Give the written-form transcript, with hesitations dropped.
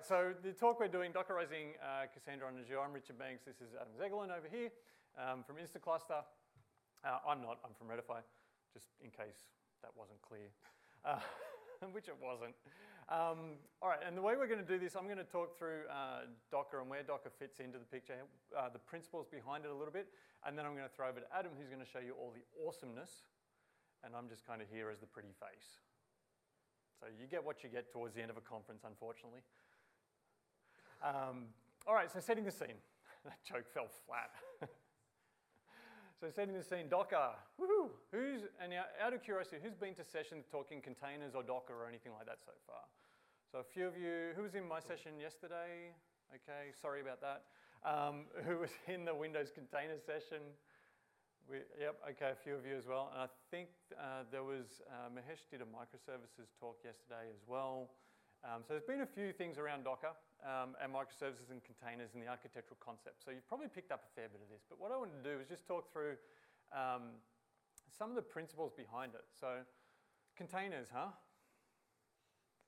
so the talk we're doing, Dockerizing Cassandra on Azure. I'm Richard Banks. This is Adam Zegelin over here from Instacluster. I'm not, I'm from Redify, just in case that wasn't clear, which it wasn't. All right, and the way we're going to do this, I'm going to talk through Docker and where Docker fits into the picture, the principles behind it a little bit, and then I'm going to throw over to Adam, who's going to show you all the awesomeness, and I'm just kind of here as the pretty face. So you get what you get towards the end of a conference, unfortunately. All right, so setting the scene. That joke fell flat. So setting the scene, Docker. Woohoo! And now, out of curiosity, who's been to sessions talking containers or Docker or anything like that so far? So a few of you, who was in my session yesterday? Okay, sorry about that. Who was in the Windows container session? Yep, okay, a few of you as well. And I think there was, Mahesh did a microservices talk yesterday as well. So there's been a few things around Docker and microservices and containers and the architectural concept. So you've probably picked up a fair bit of this. But what I want to do is just talk through some of the principles behind it. So containers, huh?